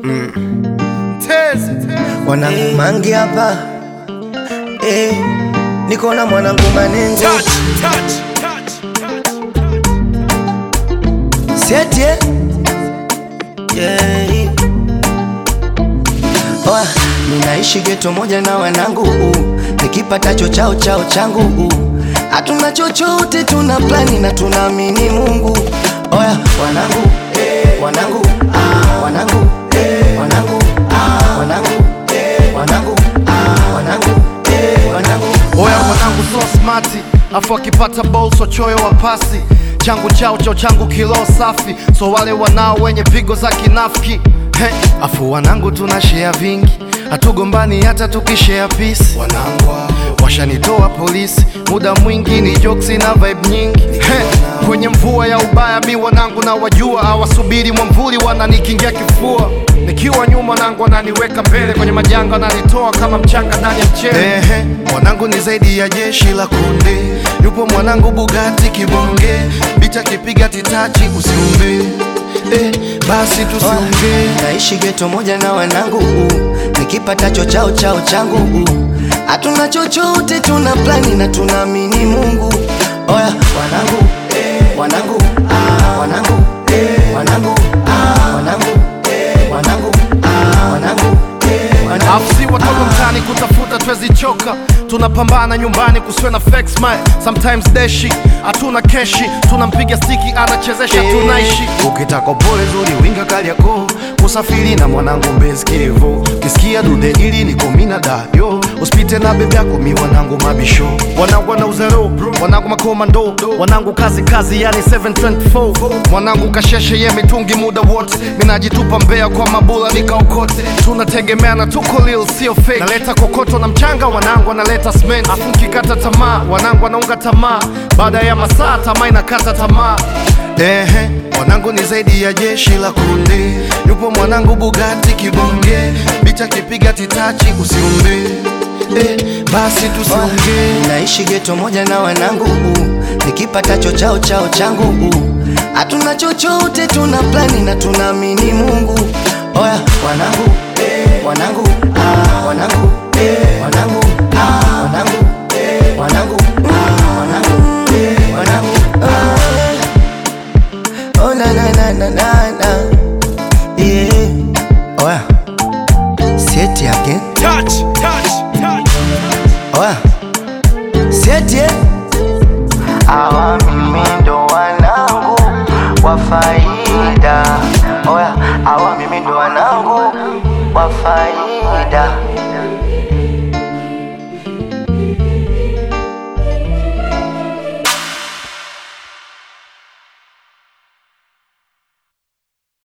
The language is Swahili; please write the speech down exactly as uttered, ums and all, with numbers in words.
Mm. Wanangu mangi hapa eh, niko na mwanangu Manengo Seti eh yeah. Oh, ninaishi geto moja na wanangu uh. Nikipatacho chao chao changu uh. Hatuna chochote, tuna plani na tunaamini Mungu. Oya wanangu eh, wanangu ah, wanangu eh, wanangu ah, wanangu eh, wanangu ah, wanangu eh, wanangu. Oya wanangu so smarti, afu akipata ball so choyo wa pasi. Changu chao chao changu kilo safi, so wale wanao wenye pigo za kinafiki. Hey, afu wanangu tunashare vingi, hatugombani hata tukishare peace. Wanangu washanitoa polisi, muda mwingi ni jokes na vibe nyingi. Hey, kwenye mvua ya ubaya mi wanangu na wajua, hawasubiri mwamvuli wananikingia kifua. Nikiwa nyuma wanangu wananiweka mbele, kwenye majanga wananitoa kama mchanga ndani ya mchele. Hey, hey, wanangu ni zaidi ya jeshi la kunde, yupo mwanangu Bugatti kibonge, bicha kipiga titachi usiumbe. Eh, basi tusiongee. Oh, naishi geto moja na wanangu uh. Nikipatacho chao chao changu uh. Hatuna chochote, tuna plani na tunaamini Mungu. Oya wanangu eh, wanangu ah, wanangu eh, wanangu ah, wanangu eh, wanangu ah, wanangu eh, wanangu. Afsi watoto mtani kutafuta twezi choka, tunapambana nyumbani kusiwe na fake smile. Sometimes deshi, hatuna keshi, tunampiga stiki anachezesha hey. Tunaishi ukitaka pole zuri winga kali yako, usafiri na mwanangu Mbezi Kivu. Kisikia dude ili niko mina dayo, usipite na bebe yako mi wanangu mabisho. Wanangu wana uzero, wanangu makomando, wanangu kazi kazi yani seven twenty-four. Mwanangu kasheshe ye mitungi muda wote, minajitupa mbea kwa mabula nikaokote. Tunategemeana tuko lil sio fake, naleta kokoto na mchanga wanangu wanaleta cement. Afu kikata tamaa wanangu wanaunga tamaa, baada ya masaa tamaa inakata tamaa. Ehe, wanangu ni zaidi ya jeshi la kunde, yupo mwanangu Bugatti kibonge, bicha kipiga titachi usiumbe. Eh, basi tusiongee. Oh, naishi geto moja na wanangu uh. Nikipatacho chao chao changu uh. Hatuna chochote, tuna plani na tunaamini Mungu. Oya wanangu eh, wanangu ah, wanangu eh, wanangu ah, wanangu eh, wanangu ah, wanangu eh, wanangu ah. Oh na na na na na na yeah. Oya Seti again. Touch, touch, touch. Oya Seti eh. Awa mimi ndo wanangu wa faida. Oya awa mimi ndo wanangu wa faida.